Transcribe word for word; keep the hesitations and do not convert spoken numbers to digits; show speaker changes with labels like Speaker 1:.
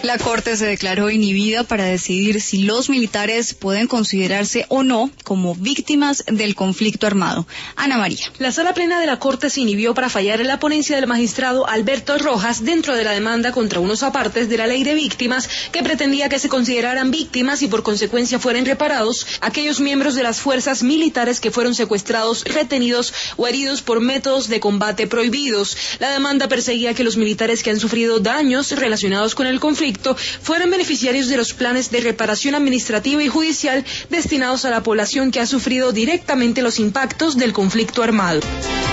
Speaker 1: La Corte se declaró inhibida para decidir si los militares pueden considerarse o no como víctimas del conflicto armado. Ana María.
Speaker 2: La sala plena de la Corte se inhibió para fallar en la ponencia del magistrado Alberto Rojas dentro de la demanda contra unos apartes de la Ley de Víctimas que pretendía que se consideraran víctimas y por consecuencia fueran reparados aquellos miembros de las fuerzas militares que fueron secuestrados, retenidos o heridos por métodos de combate prohibidos. La demanda perseguía que los militares que han sufrido daños relacionados con el conflicto fueran beneficiarios de los planes de reparación administrativa y judicial destinados a la población que ha sufrido directamente los impactos del conflicto armado.